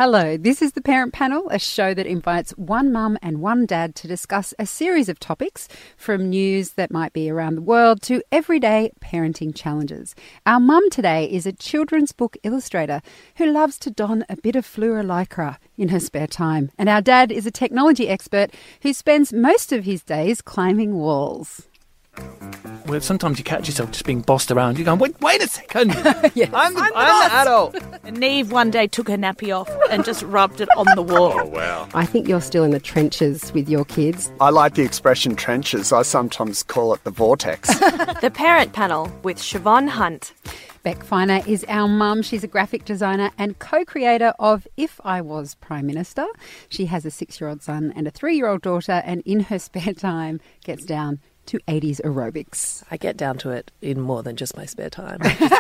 Hello, this is The Parent Panel, a show that invites one mum and one dad to discuss a series of topics, from news that might be around the world to everyday parenting challenges. Our mum today is a children's book illustrator who loves to don a bit of fluorolycra in her spare time. And our dad is a technology expert who spends most of his days climbing walls. Well, sometimes you catch yourself just being bossed around. You're going, wait a second. Yes. I'm the adult. And Neve one day took her nappy off and just rubbed it on the wall. Oh, wow. I think you're still in the trenches with your kids. I like the expression trenches. I sometimes call it the vortex. The Parent Panel with Siobhan Hunt. Beck Finer is our mum. She's a graphic designer and co-creator of If I Was Prime Minister. She has a 6-year-old son and a 3-year-old daughter, and in her spare time gets down to 80s aerobics. I get down to it in more than just my spare time.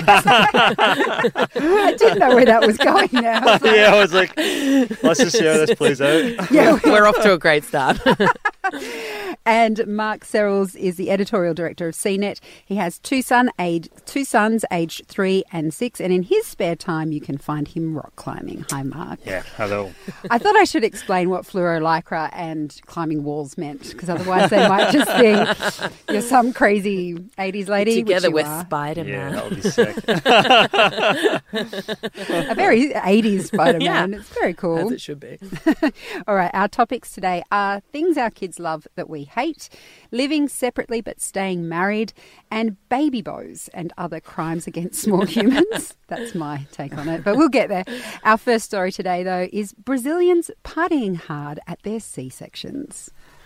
I didn't know where that was going now. Yeah, I was like, let's just see how this plays out. Yeah, We're off to a great start. And Mark Serrels is the editorial director of CNET. He has two sons aged 3 and 6, and in his spare time you can find him rock climbing. Hi, Mark. Yeah, hello. I thought I should explain what fluorolycra and climbing walls meant, because otherwise they might just think you're some crazy 80s lady. Together which with you are. Spider-Man. Yeah, that would be sick. A very 80s Spider-Man. Yeah. It's very cool. As it should be. All right, our topics today are things our kids love that we hate, living separately but staying married, and baby bows and other crimes against small humans. That's my take on it, but we'll get there. Our first story today, though, is Brazilians partying hard at their C-sections.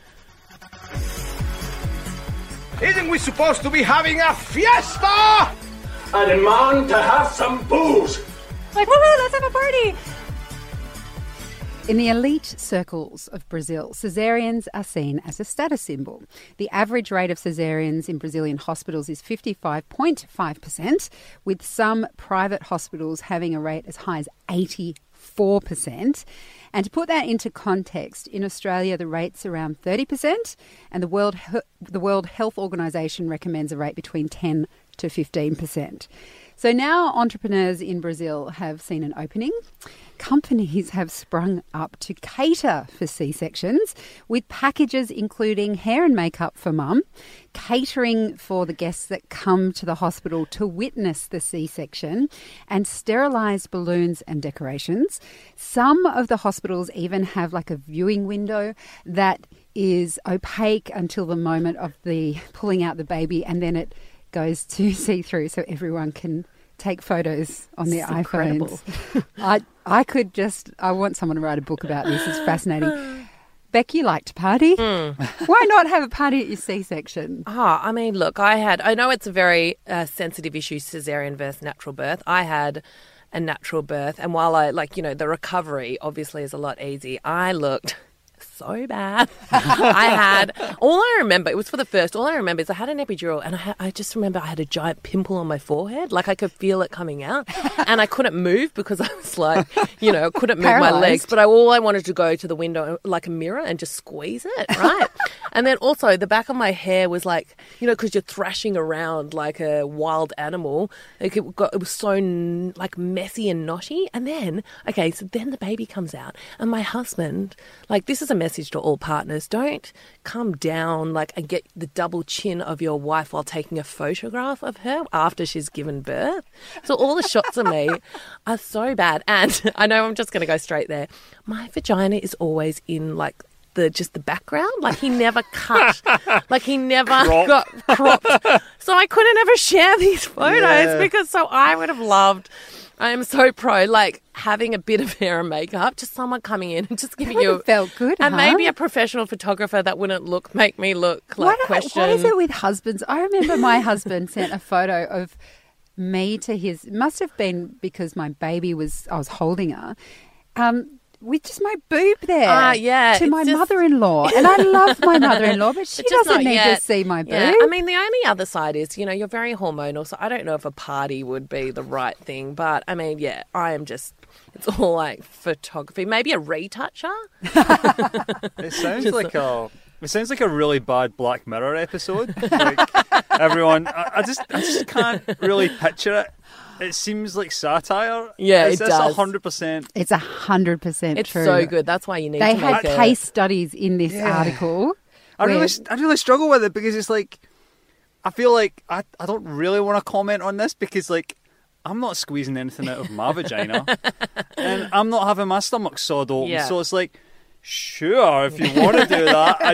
Isn't we supposed to be having a fiesta? I demand to have some booze. Like, woohoo, let's have a party. In the elite circles of Brazil, caesareans are seen as a status symbol. The average rate of caesareans in Brazilian hospitals is 55.5%, with some private hospitals having a rate as high as 84%. And to put that into context, in Australia the rate's around 30%, and the World Health Organization recommends a rate between 10 to 15%. So now entrepreneurs in Brazil have seen an opening. Companies have sprung up to cater for C-sections with packages including hair and makeup for mum, catering for the guests that come to the hospital to witness the C-section, and sterilised balloons and decorations. Some of the hospitals even have like a viewing window that is opaque until the moment of the pulling out the baby, and then it goes to see-through so everyone can take photos on their iPhones. I want someone to write a book about this. It's fascinating. Beck, you like to party. Why not have a party at your C-section? I mean, look, I know it's a very sensitive issue, caesarean versus natural birth. I had a natural birth, and while the recovery obviously is a lot easy, I looked so bad. All I remember is I had an epidural, and I just remember I had a giant pimple on my forehead. Like I could feel it coming out, and I couldn't move because I was like, couldn't move my legs. But all I wanted to go to the window, like a mirror, and just squeeze it, right? And then also the back of my hair was like, because you're thrashing around like a wild animal. Like it was so like messy and knotty. And then, so then the baby comes out, and my husband, this is a message to all partners: don't come down and get the double chin of your wife while taking a photograph of her after she's given birth. So all the shots of me are so bad. And I know I'm just going to go straight there. My vagina is always in the background. He never cut. He never got cropped. So I couldn't ever share these photos because I would have loved. I am so pro, having a bit of hair and makeup, just someone coming in and just giving you... felt good, and maybe a professional photographer that wouldn't make me look question. What is it with husbands? I remember my husband sent a photo of me to his... It must have been because my baby I was holding her. With just my boob there to my mother-in-law. And I love my mother-in-law, but she doesn't need to see my boob. Yeah. I mean, the only other side is, you're very hormonal, so I don't know if a party would be the right thing. But, I mean, I am just, it's all photography. Maybe a retoucher. It sounds like a really bad Black Mirror episode. Everyone, I just can't really picture it. it seems like satire. Yeah, Is it this does. 100%? It's 100% It's true. so good. That's why you need They to had make it. case studies in this Yeah. article. I where- really struggle with it because it's like, I feel like I don't really want to comment on this because like I'm not squeezing anything out of my vagina and I'm not having my stomach sawed open. Yeah. So it's like, sure, if you want to do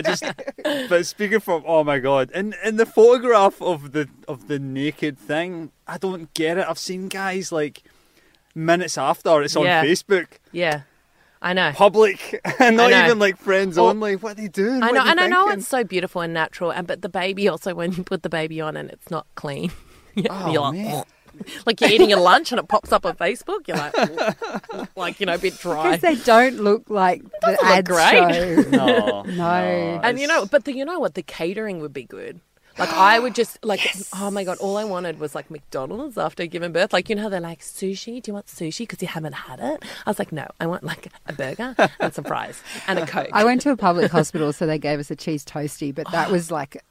that. But speaking from, oh my God, and the photograph of the naked thing, I don't get it. I've seen guys like minutes after it's on Yeah. Facebook. Yeah, I know. Public and not I know. even like friends Or- only. What are they doing? I What know, are they and I know thinking? it's so beautiful and natural, but the baby also, when you put the baby on and it's not clean, Oh, you're like, man. like you're eating your lunch and it pops up on Facebook. You're like, a bit dry. Because they don't look like the look ads great. show. No, No. And you know what? The catering would be good. Like I would just like, oh my God, all I wanted was like McDonald's after giving birth. Like, you know, they're like, sushi, do you want sushi because you haven't had it? I was like, no, I want like a burger and some fries and a Coke. I went to a public hospital, so they gave us a cheese toastie, but that was like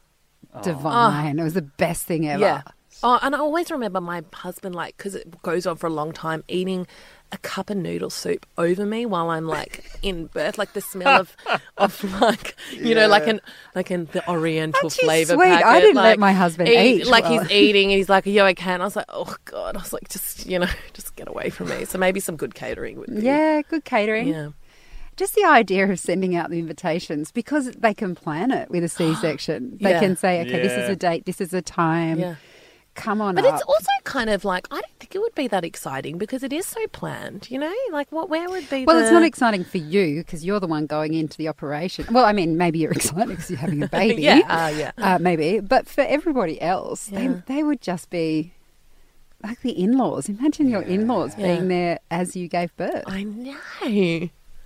divine. It was the best thing ever. Yeah. Oh, and I always remember my husband, like, because it goes on for a long time, eating a cup of noodle soup over me while I'm like in birth, like the smell of like, you know, like in the Oriental Aren't you flavor sweet? packet. I didn't let like, my husband eat Like well. he's eating and he's like, are you okay? And I was like, oh God. I was like, just get away from me. So maybe some good catering would be. Yeah, good catering. Yeah. Just the idea of sending out the invitations, because they can plan it with a C-section. They Yeah. can say, okay, this is Yeah. a date, this is a time. Yeah. Come on But up. it's also kind of like, I don't think it would be that exciting because it is so planned, you know? Like, where would be Well, the... it's not exciting for you because you're the one going into the operation. Well, I mean, maybe you're excited because you're having a baby. Yeah. Maybe. But for everybody else, Yeah. they would just be like the in-laws. Imagine your in-laws Yeah. being there as you gave birth. I know.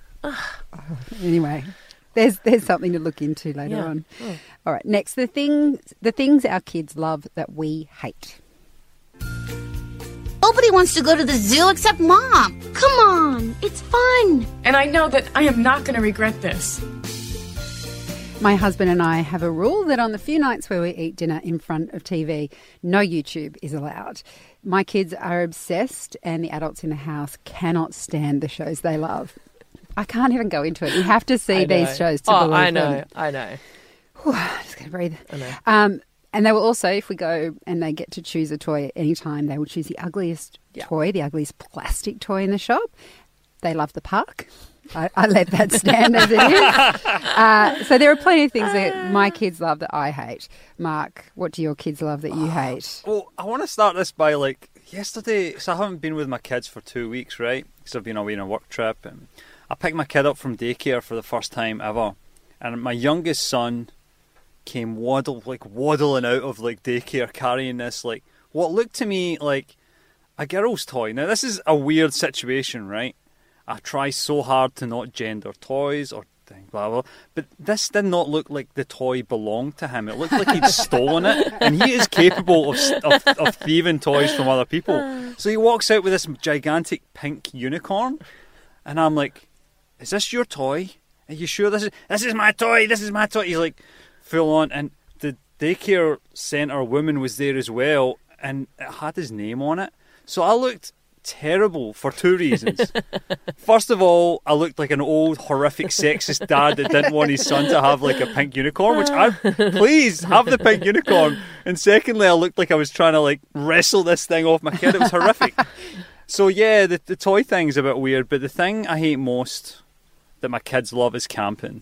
Anyway, there's something to look into later Yeah. on. All right, next, the things our kids love that we hate. Nobody wants to go to the zoo except Mom. Come on, it's fun. And I know that I am not going to regret this. My husband and I have a rule that on the few nights where we eat dinner in front of TV, no YouTube is allowed. My kids are obsessed and the adults in the house cannot stand the shows they love. I can't even go into it. You have to see these shows to believe I know, them. I know. Whew, just going to breathe. I know. And they will also, if we go and they get to choose a toy at any time, they will choose the ugliest toy, the ugliest plastic toy in the shop. They love the park. I let that stand as it is. So there are plenty of things that my kids love that I hate. Mark, what do your kids love that you hate? Well, I want to start this by like yesterday. So I haven't been with my kids for 2 weeks, right? Because I've been away on a work trip, and I picked my kid up from daycare for the first time ever, and my youngest son came waddling out of like daycare carrying this like what looked to me like a girl's toy. Now this is a weird situation, right? I try so hard to not gender toys or blah blah, but this did not look like the toy belonged to him. It looked like he'd stolen it, and he is capable of thieving toys from other people. So he walks out with this gigantic pink unicorn, and I'm like, "Is this your toy? Are you sure this is my toy? This is my toy." He's like, full on, and the daycare centre woman was there as well, and it had his name on it. So I looked terrible for two reasons. First of all, I looked like an old horrific sexist dad that didn't want his son to have like a pink unicorn, which please have the pink unicorn. And secondly, I looked like I was trying to like wrestle this thing off my kid. It was horrific. So yeah, the toy thing's a bit weird, but the thing I hate most that my kids love is camping.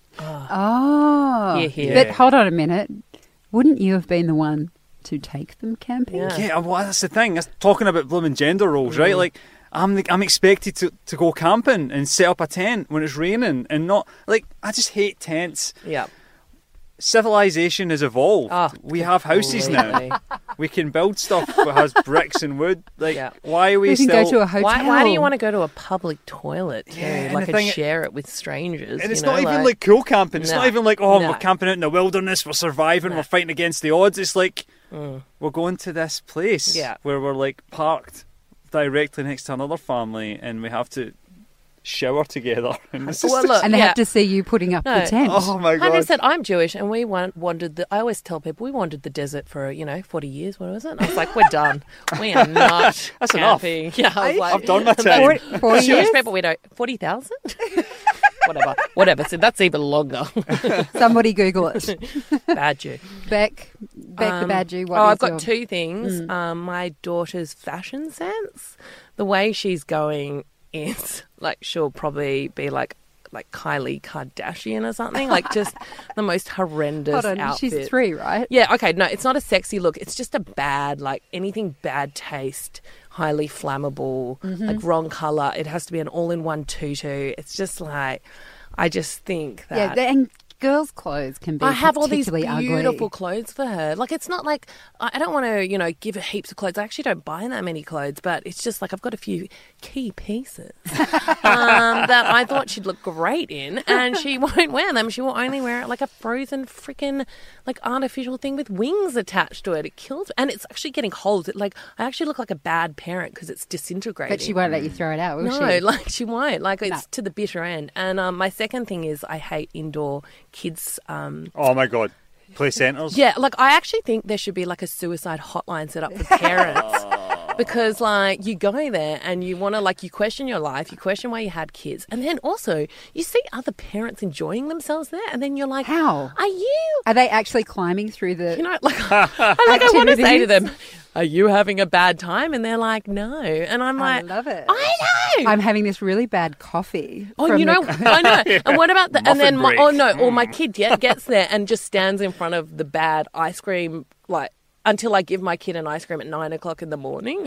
Oh. Yeah. But hold on a minute. Wouldn't you have been the one to take them camping? Yeah. Yeah, well, that's the thing. That's talking about blooming gender roles, right? Like, I'm expected to go camping and set up a tent when it's raining and not... Like, I just hate tents. Yeah. Civilization has evolved. Oh, we have houses completely. now. We can build stuff that has bricks and wood. Like, Yeah. why are we We can still... go to a hotel. Why do you want to go to a public toilet too? Yeah, and like the and thing- share it with strangers. And it's you know, not even like cool camping. It's No. not even like, oh, No. we're camping out in the wilderness, we're surviving, we're fighting against the odds. It's like, we're going to this place Yeah. where we're like parked directly next to another family and we have to shower together. And this Well, is look, And they yeah. have to see you putting up the tent. oh my god. 100%. I'm Jewish, and we wandered I always tell people we wandered the desert for 40 years. What was it? And I was like, we're done. We are not. That's enough. camping. Yeah, I was like, I've done my time. 40 Jewish years? people, we don't. 40,000. Whatever. So that's even longer. Somebody Google it. Bad Jew. Beck the bad Jew. What I've is got your- two things. My daughter's fashion sense. The way she's going is like she'll probably be like Kylie Kardashian or something. Like just the most horrendous Hold on, outfit. she's 3, right? Yeah, okay, no, it's not a sexy look. It's just a bad, like anything bad taste, highly flammable, like wrong colour. It has to be an all-in-one tutu. It's just like, I just think that... Yeah, and girls' clothes can be I have all these particularly beautiful ugly. clothes for her. Like, it's not like I don't want to, give her heaps of clothes. I actually don't buy that many clothes, but it's just like I've got a few key pieces that I thought she'd look great in, and she won't wear them. She will only wear it like a frozen freaking like artificial thing with wings attached to it. It kills, and it's actually getting holes. I actually look like a bad parent because it's disintegrating. But she won't let you throw it out, will No, she? like she won't. Like it's to the bitter end. And my second thing is I hate indoor kids. Oh my god. Play centres. Yeah, like I actually think there should be like a suicide hotline set up for parents. Because, like, you go there and you want to, you question your life, you question why you had kids. And then also, you see other parents enjoying themselves there. And then you're like, How? Are you? Are they actually climbing through the... I want to say to activities? them, are you having a bad time? And they're like, no. And I'm I like, love it. I know. I'm having this really bad coffee. Oh, from you know, the- I know. And what about the? And then Muffin or my kid gets there and just stands in front of the bad ice cream, until I give my kid an ice cream at 9:00 in the morning,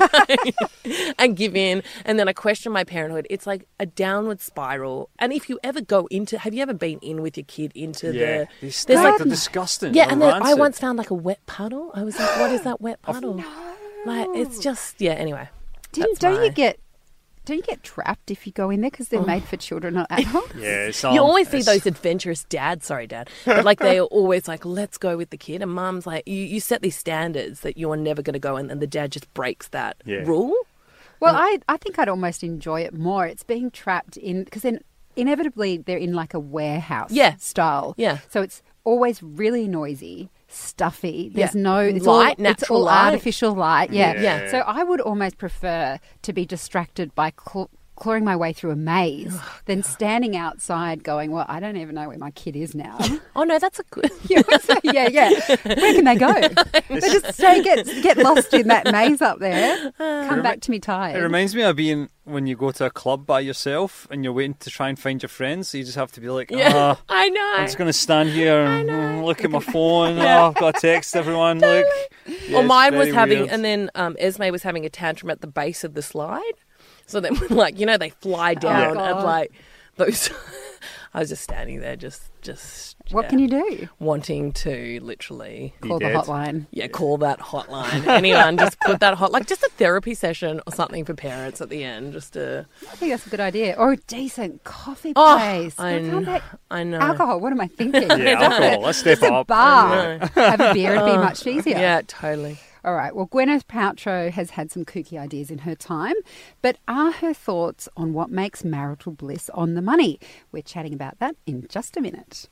and give in. And then I question my parenthood. It's like a downward spiral. And if you ever have you ever been in with your kid into Yeah. there's They're disgusting. yeah, They're and then I rancid. once found like a wet puddle. I was like, what is that wet puddle? Like, it's just, anyway. Don't you get trapped if you go in there because they're made for children, not adults? Yeah, it's You always see those adventurous dads, sorry, Dad, but like they are always like, let's go with the kid. And Mum's like, you set these standards that you're never going to go in, and the dad just breaks that rule. Well, I think I'd almost enjoy it more. It's being trapped in, because then inevitably they're in like a warehouse style. Yeah. So it's always really noisy, stuffy. There's Yeah. no it's Light, all, natural it's all light. artificial light. Yeah. Yeah. So I would almost prefer to be distracted by clawing my way through a maze than standing outside going, well, I don't even know where my kid is now. Oh, no, that's a good... yeah. Where can they go? They just get lost in that maze up there. Come back to me tired. It reminds me of being when you go to a club by yourself and you're waiting to try and find your friends. So you just have to be like, Yeah, I know. I'm just going to stand here and look at my phone. Oh, I've got to text everyone. Look. Yeah, Or it's mine was very having, weird. and then Esme was having a tantrum at the base of the slide. So then, they fly down and God. those. I was just standing there, just. What can you do? Wanting to literally Call the dead. hotline. Yeah, call that hotline. Anyone, just put that just a therapy session or something for parents at the end, just to. I think that's a good idea. Or a decent coffee Oh, place. I Can't know. they- Alcohol, what am I thinking? Yeah, alcohol. Let's step Just a up. bar. Have a beer, it'd be much easier. Yeah, totally. All right, well, Gwyneth Paltrow has had some kooky ideas in her time, but are her thoughts on what makes marital bliss on the money? We're chatting about that in just a minute.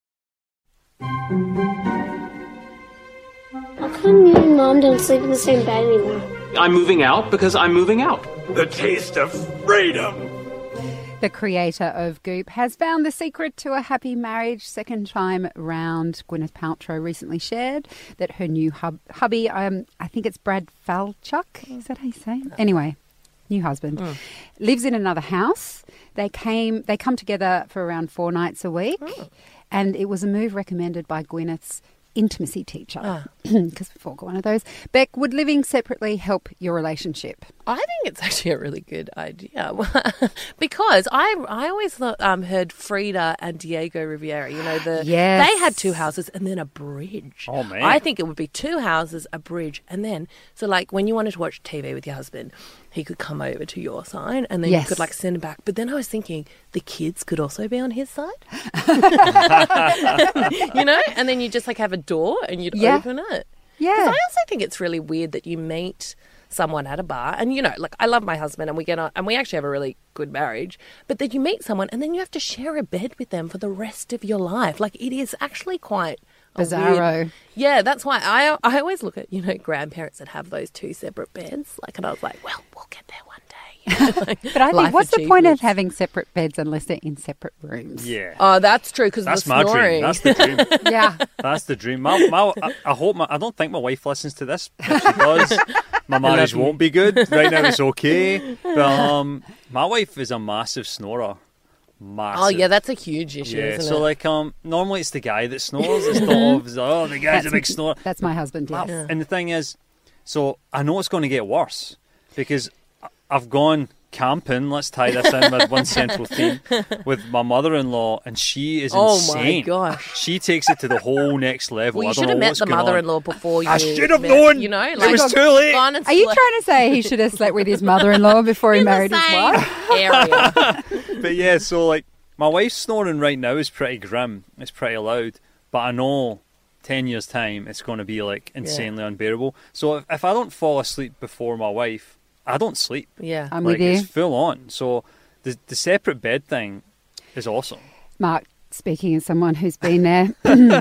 How come you and Mom don't sleep in the same bed anymore? I'm moving out because I'm moving out. The taste of freedom. The creator of Goop has found the secret to a happy marriage. Second time round, Gwyneth Paltrow recently shared that her new hubby, I think it's Brad Falchuk, is that how you say it? Anyway, new husband, lives in another house. They come together for around 4 nights a week, and it was a move recommended by Gwyneth's intimacy teacher, because we've all got one of those. Beck, would living separately help your relationship? I think it's actually a really good idea because I always thought, heard Frida and Diego Rivera. Yes. They had 2 houses and then a bridge. Oh, man. I think it would be 2 houses, a bridge, and then when you wanted to watch TV with your husband, he could come over to your side and then you could send him back. But then I was thinking the kids could also be on his side, and then you just have a door and you'd open it. Yeah. Because I also think it's really weird that you meet someone at a bar, and like I love my husband and we get on and we actually have a really good marriage, but then you meet someone and then you have to share a bed with them for the rest of your life. Like it is actually quite bizarro. Yeah, that's why I always look at, grandparents that have those 2 separate beds. Like, and I was like, well, we'll get there one day. But I think, what's the point of having separate beds unless they're in separate rooms? Yeah. Oh, that's true, because that's the my snoring. dream. That's the dream. Yeah. That's the dream. I don't think my wife listens to this. If she does, my marriage won't be good. Right now it's okay. But my wife is a massive snorer. Massive. Oh, yeah, that's a huge issue, isn't so it? like normally it's the guy that snores. It's not the guy's a big snorer. That's my husband, yes. Yeah. And the thing is, so I know it's going to get worse because I've gone camping, let's tie this in with one central theme, with my mother-in-law, and she is insane. Oh my gosh. She takes it to the whole next level. Well, you I should don't have know met what's the going on. mother-in-law before you I should have met, known. Like, it was too late. Are you trying to say he should have slept with his mother-in-law before he married his wife? Area. But yeah, so like my wife's snoring right now is pretty grim. It's pretty loud. But I know 10 years' time it's going to be like insanely unbearable. So if I don't fall asleep before my wife, I don't sleep. Yeah. I'm like, with you. It's full on. So the separate bed thing is awesome. Mark, speaking as someone who's been there,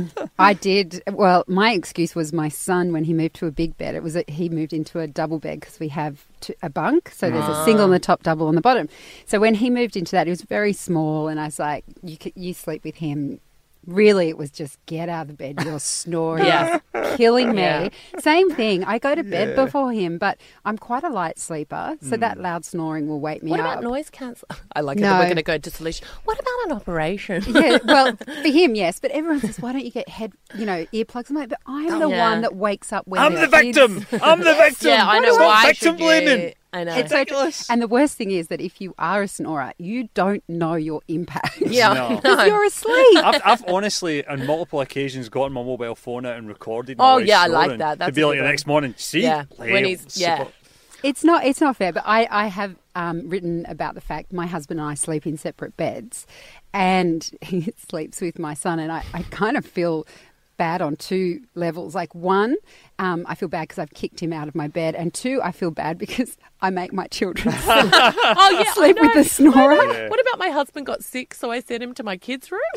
my excuse was my son, when he moved to a big bed, he moved into a double bed because we have a bunk. So there's a single on the top, double on the bottom. So when he moved into that, it was very small. And I was like, you sleep with him. Really, it was just get out of the bed. You're snoring. Killing me. Yeah. Same thing. I go to bed before him, but I'm quite a light sleeper, so that loud snoring will wake me What up. about noise cancel? I like it that we're going to go to solution. What about an operation? Yeah, well, for him, yes, but everyone says, why don't you get earplugs? I'm like, but I'm the one that wakes up when I'm the victim. I'm the victim. Yeah, I know. It's Why not victim should you? blaming. I know. It's ridiculous. And the worst thing is that if you are a snorer, you don't know your impact. Yeah, No. Because you're asleep. I've honestly, on multiple occasions, gotten my mobile phone out and recorded my wife I like snoring that. That's to be a like good the one. next morning. See, when he's super. It's not fair, but I have written about the fact my husband and I sleep in separate beds, and he sleeps with my son, and I kind of feel bad on 2 levels. Like, one, I feel bad because I've kicked him out of my bed, and 2, I feel bad because I make my children sleep with the snorer. Yeah. What about my husband got sick, so I sent him to my kids' room?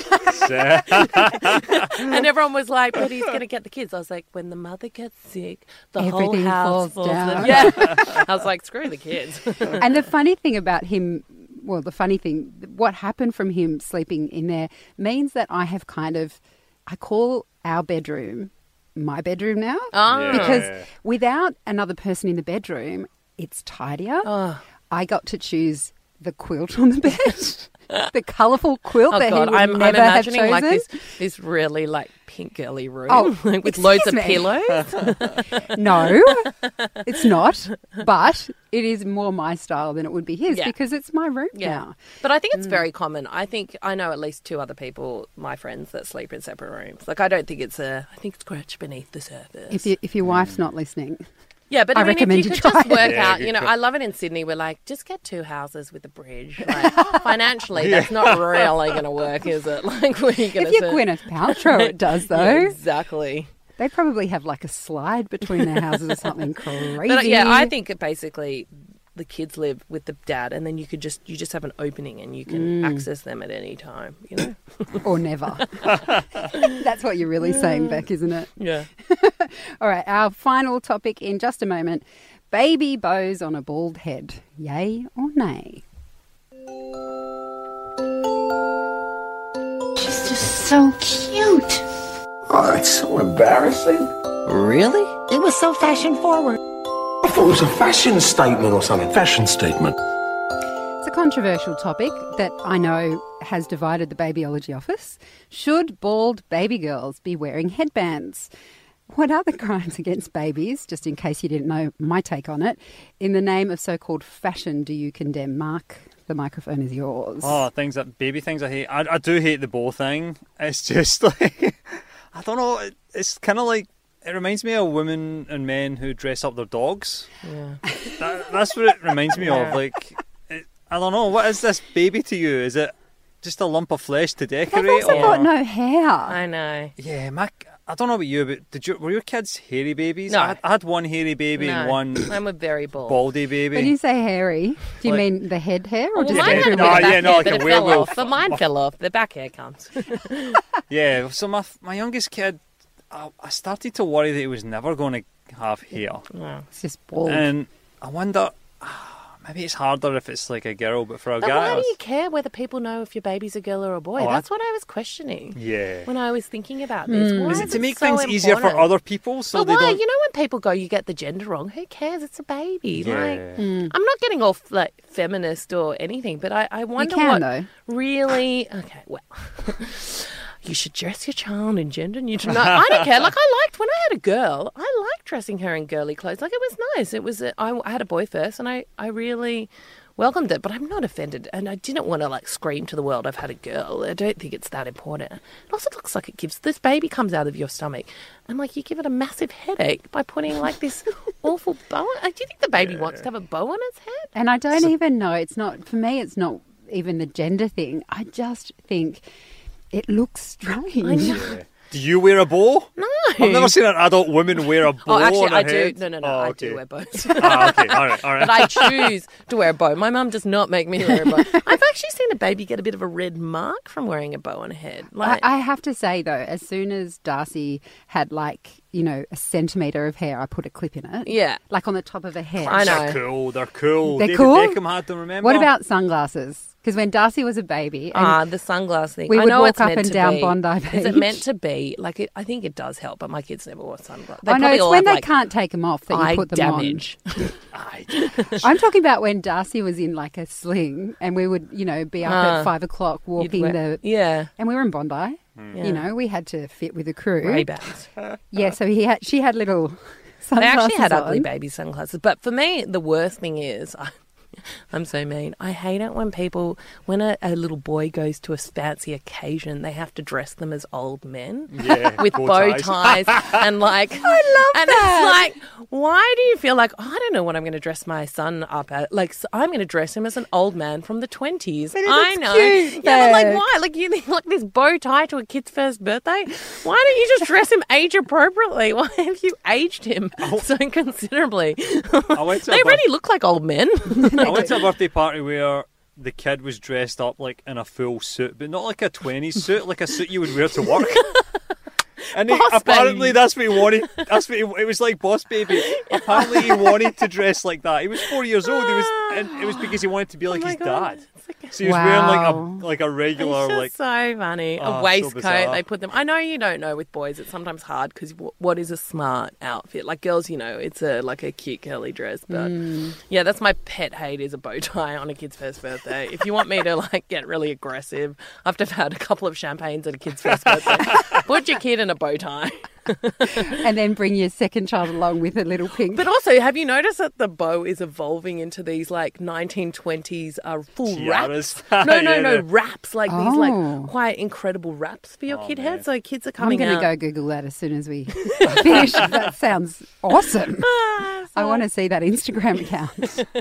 And everyone was like, but he's going to get the kids. I was like, when the mother gets sick, the Everything whole house falls down. Yeah. I was like, screw the kids. And the funny thing about him, what happened from him sleeping in there means that I have I call our bedroom my bedroom now. Oh. Because without another person in the bedroom, it's tidier. Oh. I got to choose the quilt on the bed, the colourful quilt that God, he would I'm never have imagining chosen. like this really like pink girly room Oh, with loads of excuse me. pillows. No, it's not. But it is more my style than it would be his because it's my room now. But I think it's very common. I think I know at least 2 other people, my friends, that sleep in separate rooms. Like I think it's scratched beneath the surface. If your wife's not listening. Yeah, but I I mean, recommend if you you could try just it. work Yeah, out, good I love it in Sydney. We're like, just get 2 houses with a bridge. Like, financially, that's not really going to work, is it? Like, where are you going to? If you're Gwyneth Paltrow, it does though. Yeah, exactly. They probably have like a slide between their houses or something crazy. But yeah, I think it basically the kids live with the dad, and then you just have an opening and you can access them at any time. Or never. That's what you're really saying, Beck, isn't it? Yeah. All right, our final topic in just a moment. Baby bows on a bald head. Yay or nay? She's just so cute. Oh, that's so embarrassing. Really? It was so fashion forward. I thought it was a fashion statement or something. Fashion statement. It's a controversial topic that I know has divided the Babyology office. Should bald baby girls be wearing headbands? What are the crimes against babies, just in case you didn't know my take on it, in the name of so-called fashion do you condemn? Mark, the microphone is yours. Oh, baby things I hate. I do hate the bow thing. It's just like, I don't know, it's kind of like, it reminds me of women and men who dress up their dogs. Yeah. That's what it reminds me of. Like, I don't know, what is this baby to you? Is it just a lump of flesh to decorate? They've also got no hair. I know. Yeah, I don't know about you, but were your kids hairy babies? No. I had one hairy baby and one mine were very bald. baldy baby. When you say hairy, do you mean the head hair or just mine had a bit of everywhere? back hair, like but a it fell werewolf. off. But mine fell off. The back hair comes. Yeah, so my youngest kid, I started to worry that he was never going to have hair. Wow. It's just bald. And I wonder, maybe it's harder if it's like a girl, but for a But guy... why do you care whether people know if your baby's a girl or a boy? Oh, That's what I was questioning. Yeah. When I was thinking about this. Why Is it to make so things easier for important? other people so But they why? don't... You know when people go, you get the gender wrong. Who cares? It's a baby. Yeah. Like, I'm not getting off like feminist or anything, but I wonder can, what though. really. Okay, well, you should dress your child in gender neutral. No, I don't care. Like I liked when I had a girl. I liked dressing her in girly clothes. Like it was nice. It was. I had a boy first, and I really welcomed it, but I'm not offended, and I didn't want to like scream to the world I've had a girl. I don't think it's that important. It also looks like it gives this baby comes out of your stomach, and like you give it a massive headache by putting like this awful bow. Like, do you think the baby wants to have a bow on its head? And I don't even know. It's not for me. It's not even the gender thing. I just think it looks strange. I know. Do you wear a bow? No. I've never seen an adult woman wear a bow Oh, actually, on her I do. head. No, Oh, I okay. do wear bows. Okay, all right. But I choose to wear a bow. My mum does not make me wear a bow. I've actually seen a baby get a bit of a red mark from wearing a bow on her head. Like, I have to say though, as soon as Darcy had like a centimetre of hair, I put a clip in it. Yeah. like on the top of her head. I know. They're cool. They're cool. They're David cool? Beckham had them, remember? What about sunglasses? Because when Darcy was a baby, and the sunglass thing. we I would know walk it's up meant and to down be. Bondi Is it Beach. meant to be? Like, I think it does help, but my kids never wore sunglasses. They I know probably it's all when have, they like, can't take them off that you eye put them damage. on. I'm talking about when Darcy was in like a sling, and we would, be up at 5 o'clock walking Yeah. and we were in Bondi. Yeah. We had to fit with the crew. Ray-Bans. Yeah, so she had little They sunglasses actually had on. ugly baby sunglasses. But for me, the worst thing is, I'm so mean. I hate it when a little boy goes to a fancy occasion, they have to dress them as old men with bow ties and like. I love that. It's like, why do you feel like, I don't know what I'm going to dress my son up at? Like, so I'm going to dress him as an old man from the 20s. I know. cute, Yeah, but like, though. why? Like, you think like this bow tie to a kid's first birthday? Why don't you just dress him age appropriately? Why have you aged him so considerably? I went to They already look like old men. I went to a birthday party where the kid was dressed up like in a full suit, but not like a 20s suit, like a suit you would wear to work. And apparently Baby. that's what he wanted. It was like Boss Baby. Apparently he wanted to dress like that. He was 4 years old. And it was because he wanted to be like his dad. So he was wearing like a regular It's just like. so funny. Oh, A so waistcoat. bizarre. They put them. I know you don't know with boys. It's sometimes hard because what is a smart outfit? Like girls, it's like a cute curly dress. But yeah, that's my pet hate is a bow tie on a kid's first birthday. If you want me to like get really aggressive after I've had a couple of champagnes at a kid's first birthday, put your kid in a bow tie. and then bring your second child along with a little pink. But also, have you noticed that the bow is evolving into these like 1920s full Tiaras. wraps? No, Yeah, wraps like these Oh. like quite incredible wraps for your kid head. So kids are I'm coming going out. to go Google that as soon as we finish. That sounds awesome. I want to see that Instagram account.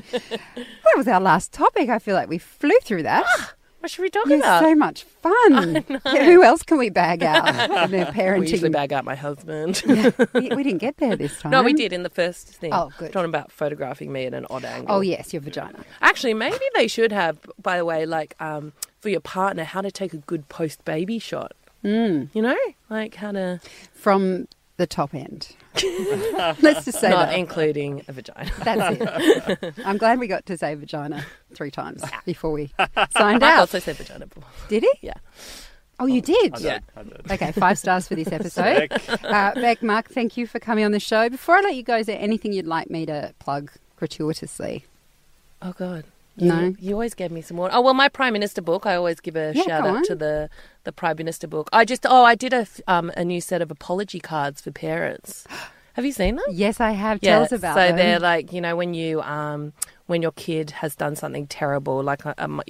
That was our last topic. I feel like we flew through that. What should we talk You're about? so much fun. Yeah, who else can we bag out in their parenting? We usually bag out my husband. We didn't get there this time. No, we did in the first thing. Oh, good. Talking about photographing me at an odd angle. Oh, yes, your vagina. Actually, maybe they should have, by the way, like for your partner, how to take a good post-baby shot. You know? Like how to... From the top end. Let's just say Not that. including a vagina. That's it. I'm glad we got to say vagina 3 times before we signed Mike out. also said vagina before. Did he? Yeah. Oh, you did? Yeah. I did. Okay, 5 stars for this episode. Beck, Mark, thank you for coming on the show. Before I let you go, is there anything you'd like me to plug gratuitously? Oh, God. No? You always gave me some more. Oh, well, my Prime Minister book, I always give a Yeah, shout go out on. to the Prime Minister book. I did a new set of apology cards for parents. Have you seen them? Yes, I have. Tell us about them. So they're like, when you when your kid has done something terrible, like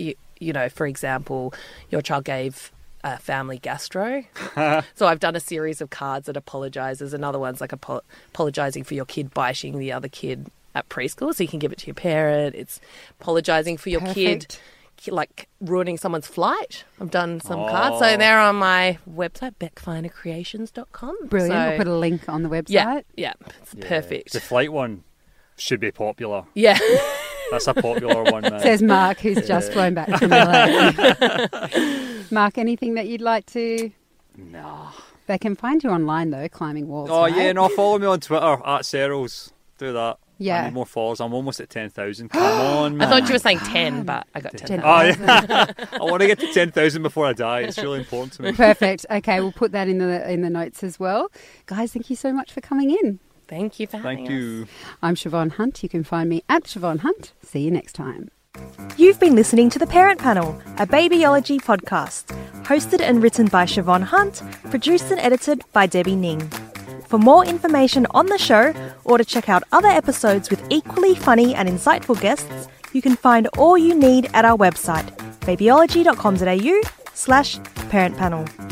for example, your child gave a family gastro. So I've done a series of cards that apologizes. Another one's like apologizing for your kid biting the other kid at preschool, so you can give it to your parent. It's apologizing for your kid like ruining someone's flight. I've done some cards. So they're on my website, beckfindercreations.com. Brilliant. So, We'll put a link on the website. Yeah. It's perfect. The flight one should be popular. Yeah. That's a popular one, man. Says Mark, who's just flown back from LA. Mark, anything that you'd like to... No. They can find you online, though, climbing walls. Oh, right? yeah, no, follow me on Twitter, @Serals. Do that. Yeah. I need more followers. I'm almost at 10,000. Come on, man. I thought you were saying 10, but I got 10. Oh, yeah. I want to get to 10,000 before I die. It's really important to me. Perfect. Okay, we'll put that in the notes as well. Guys, thank you so much for coming in. Thank you for having us. Thank you. I'm Siobhan Hunt. You can find me at Siobhan Hunt. See you next time. You've been listening to The Parent Panel, a babyology podcast, hosted and written by Siobhan Hunt, produced and edited by Debbie Ning. For more information on the show or to check out other episodes with equally funny and insightful guests, you can find all you need at our website, babyology.com.au/parentpanel.